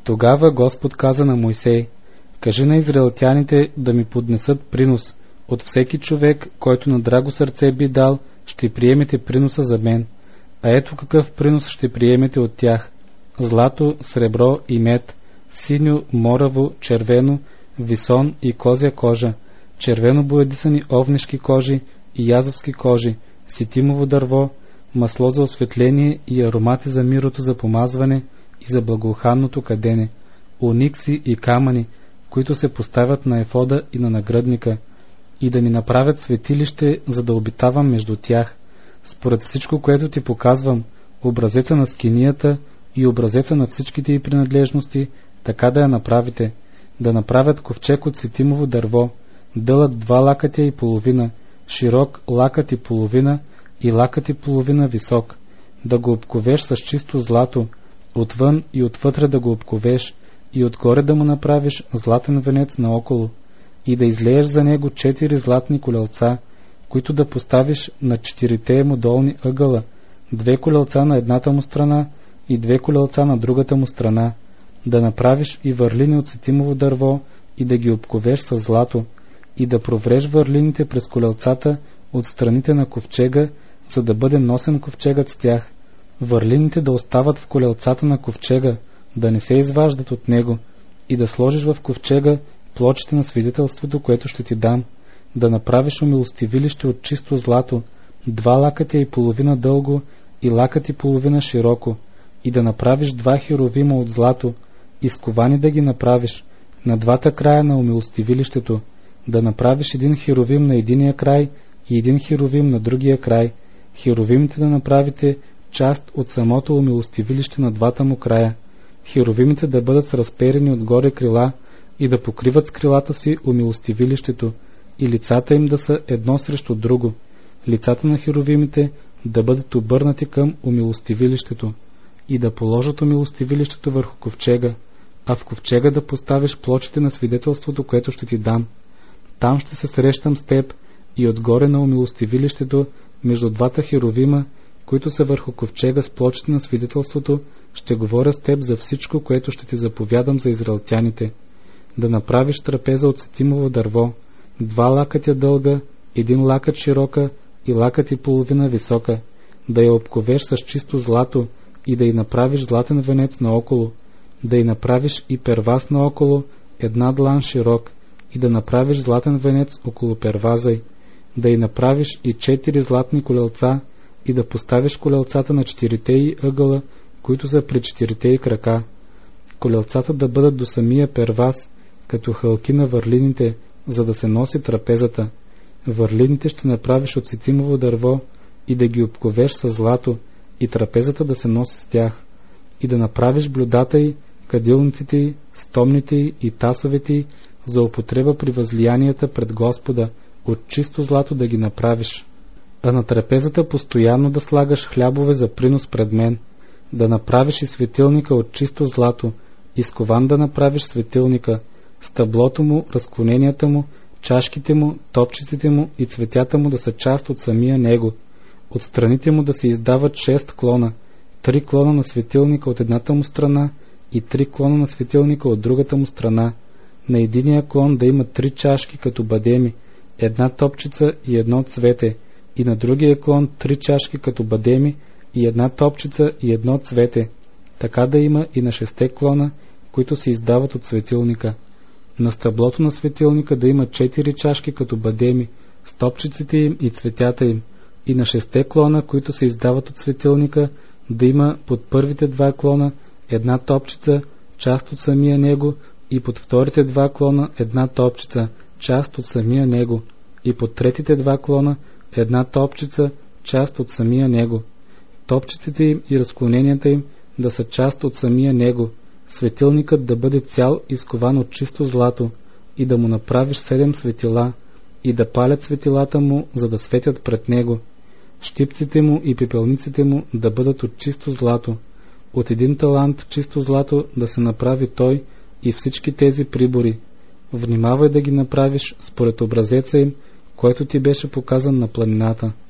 Тогава Господ каза на Мойсей: кажи на израелтяните да ми поднесат принос. От всеки човек, който на драго сърце би дал, ще приемете приноса за мен. А ето какъв принос ще приемете от тях: злато, сребро и мед, синьо, мораво, червено, висон и козя кожа, червено боядисани овнешки кожи и язовски кожи, ситимово дърво, масло за осветление и аромати за мирото за помазване и за благоуханното кадене, оникси и камъни, които се поставят на ефода и на нагръдника, и да ми направят светилище, за да обитавам между тях. Според всичко, което ти показвам, образеца на скинията и образеца на всичките й принадлежности, така да я направите: да направят ковчег от ситимово дърво, дълъг 2 лакътя и половина, широк лакът и половина и лакът и половина висок, да го обковеш с чисто злато, отвън и отвътре да го обковеш, и отгоре да му направиш златен венец наоколо, и да излееш за него 4 златни колелца, които да поставиш на 4 му долни ъгъла, 2 колелца на едната му страна и 2 колелца на другата му страна, да направиш и върлини от ситимово дърво и да ги обковеш с злато, и да провреш върлините през колелцата от страните на ковчега, за да бъде носен ковчегът с тях. Върлините да остават в колелцата на ковчега, да не се изваждат от него, и да сложиш в ковчега плочите на свидетелството, което ще ти дам, да направиш умилостивилище от чисто злато, 2 лакътя и половина дълго и лакът и половина широко, и да направиш 2 херовима от злато, изковани да ги направиш на 2 края на умилостивилището, да направиш 1 херовим на единия край и 1 херовим на другия край, херовимите да направите част от самото умилостивилище на 2 му края, херовимите да бъдат с разперени отгоре крила и да покриват с крилата си умилостивилището, и лицата им да са едно срещу друго, лицата на херовимите да бъдат обърнати към умилостивилището, и да положат умилостивилището върху ковчега, а в ковчега да поставиш плочите на свидетелството, което ще ти дам. Там ще се срещам с теб и отгоре на умилостивилището, между 2 херовима, които са върху ковчега с плочите на свидетелството, ще говоря с теб за всичко, което ще ти заповядам за израелтяните. Да направиш трапеза от ситимово дърво, 2 лакътя дълга, 1 лакът широка и лакът и половина висока, да я обковеш с чисто злато и да й направиш златен венец наоколо, да й направиш и перваз наоколо, 1 длан широк, и да направиш златен венец около перваза й, да й направиш и 4 златни колелца и да поставиш колелцата на 4 й ъгъла, които са при 4 й крака. Колелцата да бъдат до самия перваз, като хълки на върлините, за да се носи трапезата. Върлините ще направиш от ситимово дърво и да ги обковеш с злато, и трапезата да се носи с тях, и да направиш блюдата й, кадилниците й, стомните й и тасовете й за употреба при възлиянията пред Господа, от чисто злато да ги направиш. А на трапезата постоянно да слагаш хлябове за принос пред мен, да направиш и светилника от чисто злато, изкован да направиш светилника, стъблото му, разклоненията му, чашките му, топчиците му и цветята му да са част от самия него. От страните му да се издават 6 клона, 3 клона на светилника от едната му страна и 3 клона на светилника от другата му страна. На единия клон да има 3 чашки като бадеми, 1 топчица и 1 цвете, и на другия клон 3 чашки като бадеми и 1 топчица и 1 цвете. Така да има и на 6 клона, които се издават от светилника. На стъблото на светилника да има 4 чашки като бадеми, с топчиците им и цветята им, и на 6 клона, които се издават от светилника, да има под първите 2 клона 1 топчица, част от самия него, и под вторите 2 клона 1 топчица, част от самия него, и под третите 2 клона 1 топчица, част от самия него. Топчиците им и разклоненията им да са част от самия него, светилникът да бъде цял изкован от чисто злато, и да му направиш 7 светила, и да палят светилата му, за да светят пред него. Щипците му и пепелниците му да бъдат от чисто злато. От 1 талант чисто злато да се направи той и всички тези прибори. Внимавай да ги направиш според образеца им, който ти беше показан на планината.